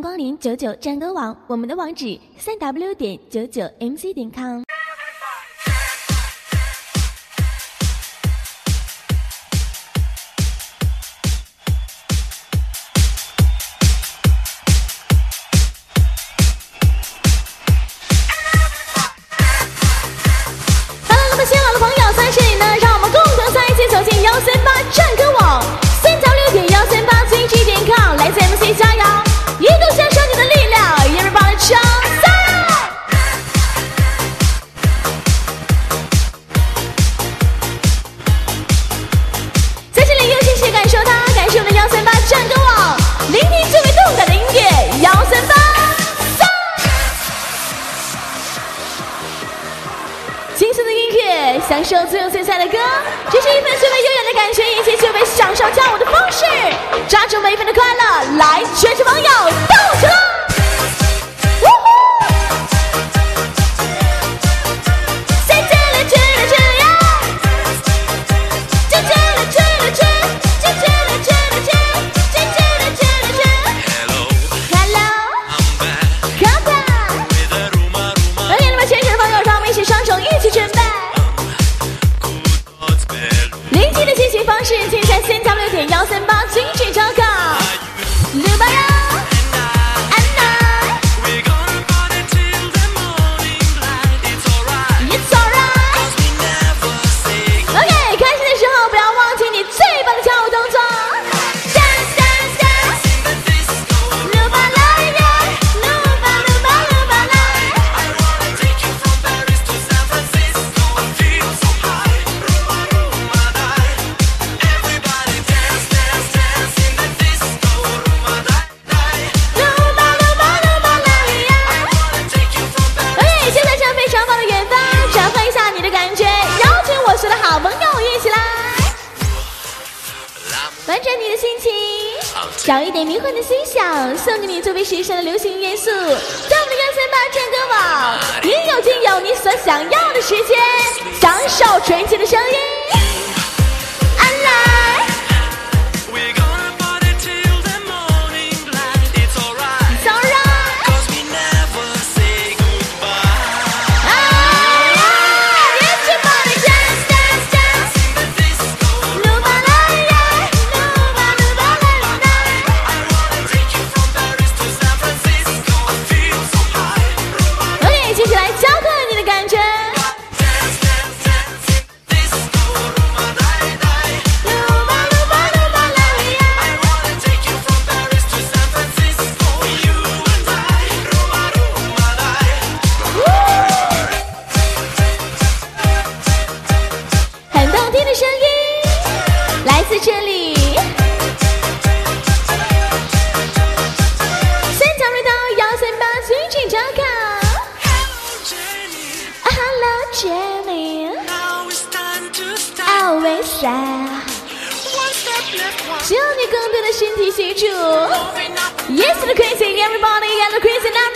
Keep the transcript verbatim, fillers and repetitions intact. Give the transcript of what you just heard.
光临九九战歌网，我们的网址三 w 点九九 m c 点 com。 加油！一度享受你的力量 ，Everybody 唱赞！在这里，尤其是感受它，感受我们的幺三八战歌网，聆听最为动感的音乐，幺三八三。轻松的音乐，享受最有最帅的歌，这是一份最为悠远的感觉，以及最为享受跳舞的方式。抓住每一份的快乐，来，全场网友动起来！呜呼！谁接了接了接呀？接接了接了接，接接了接了接，接接了接了接。Hello，Come back！ 来，给你们全场的朋友，让我们一起双手一起准备。临近的进行方式，请在三 w 点幺三八精致招稿。六八幺。玩转你的心情，找一点迷幻的思想，送给你最为时尚的流行元素。在我们的幺三八战歌网，应有尽有你所想要的时间，享受纯洁的声音。安来。在这里，三角瑞到幺三八最近招稿。Hello Jenny, always sad。只要你更多的身体协助。Yes, the crazy everybody, and the crazy now.